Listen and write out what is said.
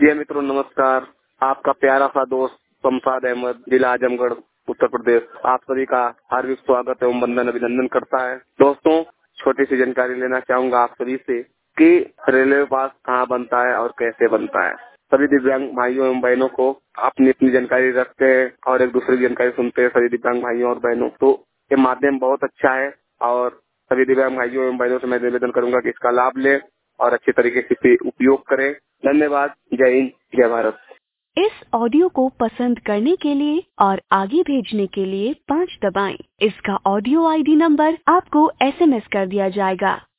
जी मित्रों नमस्कार। आपका प्यारा सा दोस्त शमशाद अहमद, जिला आजमगढ़, उत्तर प्रदेश, आप सभी का हार्दिक स्वागत एवं वंदन अभिनंदन करता है। दोस्तों, छोटी सी जानकारी लेना चाहूंगा आप सभी से कि रेलवे पास कहाँ बनता है और कैसे बनता है। सभी दिव्यांग भाइयों एवं बहनों को अपनी अपनी जानकारी रखते हैं और एक दूसरे की जानकारी सुनते हैं सभी दिव्यांग भाइयों और बहनों। तो ये माध्यम बहुत अच्छा है और सभी दिव्यांग भाइयों एवं बहनों से मैं निवेदन करूंगा कि इसका लाभ लें और अच्छे तरीके से उपयोग करें। धन्यवाद। जय हिंद, जय भारत। इस ऑडियो को पसंद करने के लिए और आगे भेजने के लिए 5 दबाएं। इसका ऑडियो आईडी नंबर आपको SMS कर दिया जाएगा।